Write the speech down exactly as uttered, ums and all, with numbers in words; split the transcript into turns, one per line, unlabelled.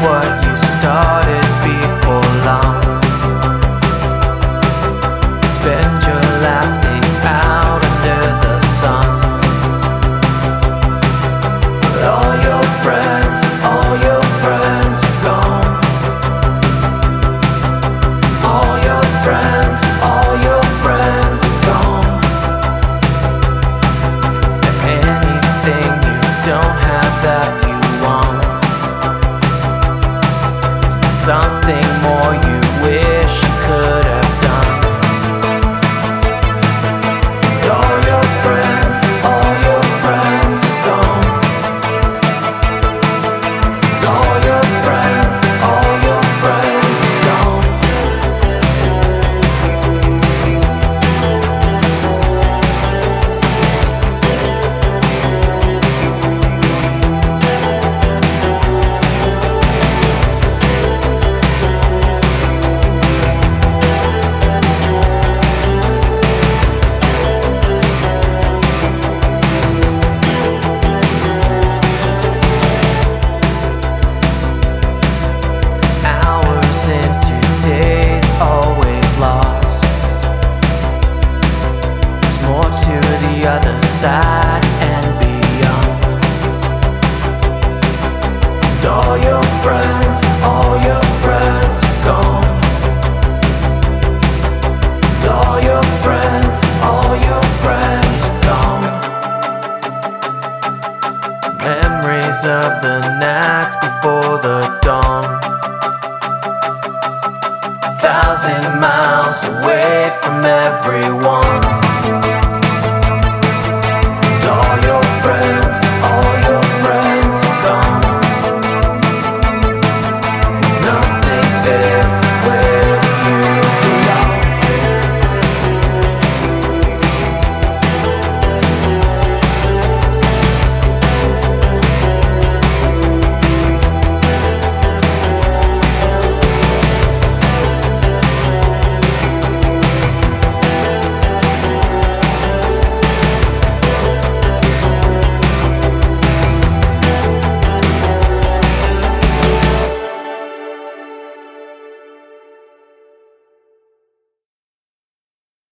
what you started before long. Spend your last days out under the sun. But all your friends, all your friends are gone. All your friends, all your friends are gone. Is there anything you don't have that you want? Is there something more you wish you could have done? But all your friends, all your friends are gone. And all your friends, all your friends are gone. Hours into days, always lost. There's more to the other side and beyond. And all your friends, all your friends are gone. And all your friends, all your friends are gone. Memories of the nights before the dawn. Thousand miles away from everyone.